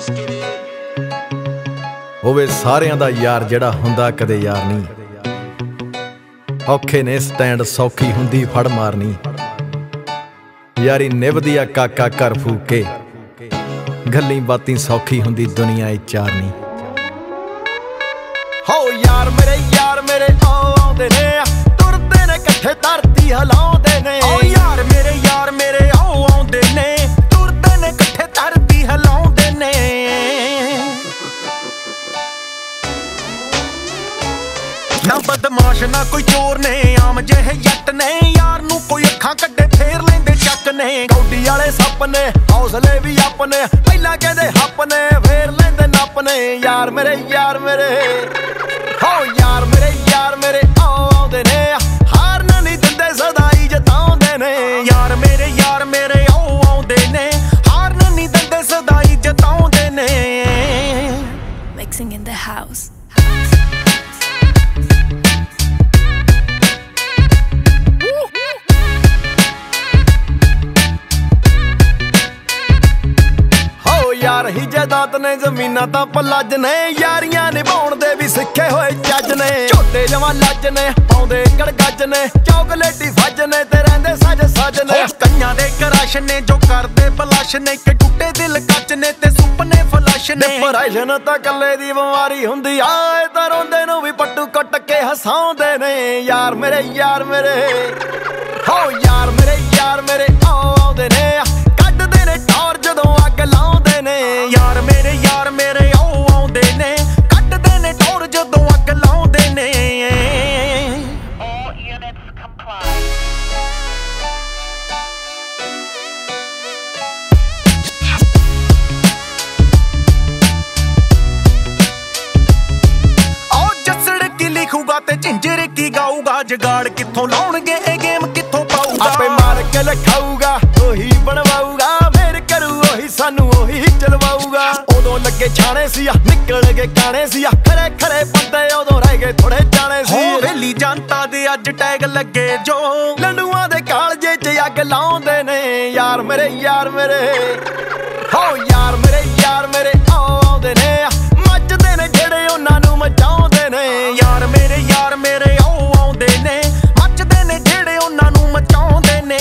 ਹੋਵੇ ਸਾਰਿਆਂ ਦਾ ਯਾਰ ਜਿਹੜਾ ਹੁੰਦਾ ਕਦੇ ਯਾਰ ਨਹੀਂ। ਔਖੇ ਨੇ ਸਟੈਂਡ ਸੌਖੀ ਹੁੰਦੀ ਫੜ ਮਾਰਨੀ। ਯਾਰੀ ਨਿਭਦੀ ਆ ਕਾਕਾ ਘਰ ਫੂਕੇ, ਗੱਲੀ ਬਾਤੀ ਸੌਖੀ ਹੁੰਦੀ ਦੁਨੀਆ ਏ ਚਾਰਨੀ। ਹੋ ਯਾਰ ਮੇਰੇ ਆਉਂਦੇ ਨੇ, ਤੁਰਦੇ ਨੇ ਇਕੱਠੇ ਧਰਤੀ ਹਿਲਾਉਂਦੇ ਨੇ। ਓ ਯਾਰ ਮੇਰੇ ਆਉਂਦੇ ਨੇ, ਤੁਰਦੇ ਨੇ ਇਕੱਠੇ ਧਰਤੀ ਹਿਲਾਉਂਦੇ ਨੇ। ਨਾ ਬਦਮਾਸ਼ ਨਾ ਕੋਈ ਚੋਰ ਨੇ, ਆਮ ਜਿਹੇ ਜੱਟ ਨੇ। ਯਾਰ ਨੂੰ ਕੋਈ ਅੱਖਾਂ ਕੱਢੇ ਫੇਰ ਲੈਂਦੇ ਚੱਕ ਨੇ। ਗੌਡੀ ਵਾਲੇ ਸੱਪ ਨੇ, ਹੌਸਲੇ ਵੀ ਆਪਣੇ, ਪਹਿਲਾਂ ਕਹਿੰਦੇ ਹੱਪ ਨੇ ਫੇਰ ਲੈਂਦੇ ਨੱਪ ਨੇ। ਯਾਰ ਮੇਰੇ ਹੋ ਯਾਰ ਮੇਰੇ ਆਉਂਦੇ ਨੇ, ਹਾਰਨ ਨਹੀਂ ਦਿੰਦੇ ਸਦਾਈ ਜਤਾਉਂਦੇ ਨੇ। ਯਾਰ ਮੇਰੇ ਆਉਂਦੇ ਨੇ, ਹਾਰਨ ਨਹੀਂ ਦਿੰਦੇ ਸਦਾਈ ਜਤਾਉਂਦੇ ਨੇ। Mixing in the house. ਯਾਰ ਹੀ ਜਾਇਦਾਦ ਨੇ, ਜ਼ਮੀਨਾਂ ਤਾਂ ਪਲੱਜ ਨੇ। ਯਾਰੀਆਂ ਨਿਭਾਉਣ ਦੇ ਵੀ ਸਿੱਖੇ ਹੋਏ ਚੱਜ ਨੇ। ਝੋਟੇ ਜਵਾਂ ਲੱਜ ਨੇ, ਪਾਉਂਦੇ ਗੜਗੱਜ ਨੇ। ਚੌਕਲੇਟੀ ਫੱਜ ਨੇ ਤੇ ਰਹਿੰਦੇ ਸੱਜ ਨੇ। ਕਈਆਂ ਦੇ ਕਰਾਸ਼ ਨੇ ਜੋ ਕਰਦੇ ਬਲਾਸ਼ ਨੇ, ਕਿ ਟੁੱਟੇ ਦਿਲ ਕੱਚ ਨੇ ਤੇ ਸੁਪਨੇ ਫਲਸ਼ ਨੇ। ਡਿਪਰੈਸ਼ਨ ਤਾਂ ਕੱਲੇ ਦੀ ਬਿਮਾਰੀ ਹੁੰਦੀ ਆ, ਇਹ ਤਾਂ ਰੋਂਦੇ ਨੂੰ ਵੀ ਪੱਟੂ ਕੁੱਟ ਕੇ ਹਸਾਉਂਦੇ ਨੇ। ਯਾਰ ਮੇਰੇ ਹੋ ਯਾਰ ਮੇਰੇ ਆਉਂਦੇ ਨੇ, ਕੱਢਦੇ ਨੇ ਟੌਰ ਜਦੋਂ ਅੱਗ ਲਾਉਂਦੇ ਨੇ। ਯਾਰ ਮੇਰੇ ਆਉਂਦੇ ਨੇ, ਕੱਢਦੇ ਨੇ ਟੌਰ ਜਦੋਂ ਅੱਗ ਲਾਉਂਦੇ ਨੇ। All units comply. ਓ ਜੱਸੜ ਕੀ ਲਿਖੂਗਾ ਤੇ ਝਿੰਜਰ ਕੀ ਗਾਊਗਾ, ਜਗਾੜ ਕਿੱਥੋਂ ਲਾਉਣਗੇ ਇਹ ਗੇਮ ਕਿੱਥੋਂ ਪਾਊਗਾ। ਆਪੇ ਮਾਰ ਕੇ ਲਿਖਾਊਗਾ ਉਹੀ ਬਣਵਾਊਗਾ, ਮੇਰ ਕਰੂ ਉਹੀ ਸਾਨੂੰ ਉਹੀ ਚਲਵਾਊਗਾ। ਉਦੋਂ ਲੱਗੇ ਛਾਣੇ ਸੀ, ਨਿਕਲ ਗਏ ਕਾਣੇ ਸੀ। ਖਰੇ ਬੰਦੇ ਉਦੋਂ ਰਹਿ ਗਏ ਥੋੜੇ ਜਾਣੇ ਸੀ। ਹੋ ਵੇਲੀ ਜਨਤਾ ਦੇ ਅੱਜ ਟੈਗ ਲੱਗੇ ਜੋ, ਲੰਡੂਆਂ ਦੇ ਕਾਲਜੇ 'ਚ ਅੱਗ ਲਾਉਂਦੇ ਨੇ। ਯਾਰ ਮੇਰੇ ਹੋ ਯਾਰ ਮੇਰੇ ਆਉਂਦੇ ਨੇ, ਮੱਚਦੇ ਨੇ ਜਿਹੜੇ ਉਹਨਾਂ ਨੂੰ ਮਚਾਉਂਦੇ ਨੇ। ਯਾਰ ਮੇਰੇ ਆਉਂਦੇ ਨੇ, ਮੱਚਦੇ ਨੇ ਜਿਹੜੇ ਉਹਨਾਂ ਨੂੰ ਮਚਾਉਂਦੇ ਨੇ।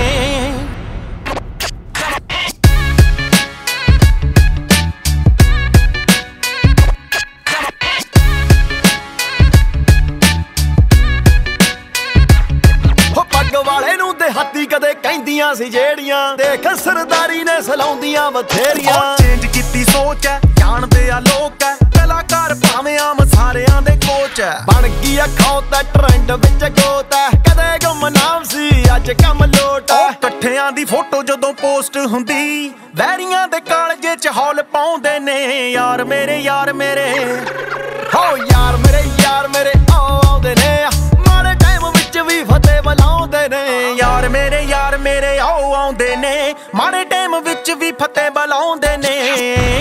ਵਾਲੇ ਨੂੰ ਦੇਹਾਤੀ ਕਦੇ ਕਹਿੰਦੀਆਂ ਸੀ ਜਿਹੜੀਆਂ, ਦੇਖ ਸਰਦਾਰੀ ਨੇ ਸਲਾਉਂਦੀਆਂ ਬਥੇਰੀਆਂ। ਚੇਂਜ ਕੀਤੀ ਸੋਚ ਐ, ਜਾਣਦੇ ਆ ਲੋਕ ਐ, ਕਲਾਕਾਰ ਭਾਵੇਂ ਆਮ ਸਾਰਿਆਂ ਦੇ ਕੋਚ ਐ। ਬਣ ਗਈ ਆ ਖੌਤ ਐ, ਟ੍ਰੈਂਡ ਵਿੱਚ ਗੋਤ ਐ, ਕਦੇ ਗੁੰਮਨਾਮ ਸੀ ਅੱਜ ਕੰਮ ਲੋਟ ਐ। ਇਕੱਠਿਆਂ ਦੀ ਫੋਟੋ ਜਦੋਂ ਪੋਸਟ ਹੁੰਦੀ, ਵੈਰੀਆਂ ਦੇ ਕਾਲਜੇ 'ਚ ਹੌਲ ਪਾਉਂਦੇ ਨੇ। ਯਾਰ ਮੇਰੇ ਹੋ ਯਾਰ ਮੇਰੇ ਆਉਂਦੇ ਨੇ, ਮਾੜੇ ਟਾਈਮ ਵਿੱਚ ਵੀ ਫਤਿਹ ਬੁਲਾਉਂਦੇ ਨੇ। ਯਾਰ ਮੇਰੇ ਆਉਂਦੇ ਨੇ, ਮਾੜੇ ਟਾਈਮ ਵਿੱਚ ਵੀ ਫਤਿਹ ਬੁਲਾਉਂਦੇ ਨੇ।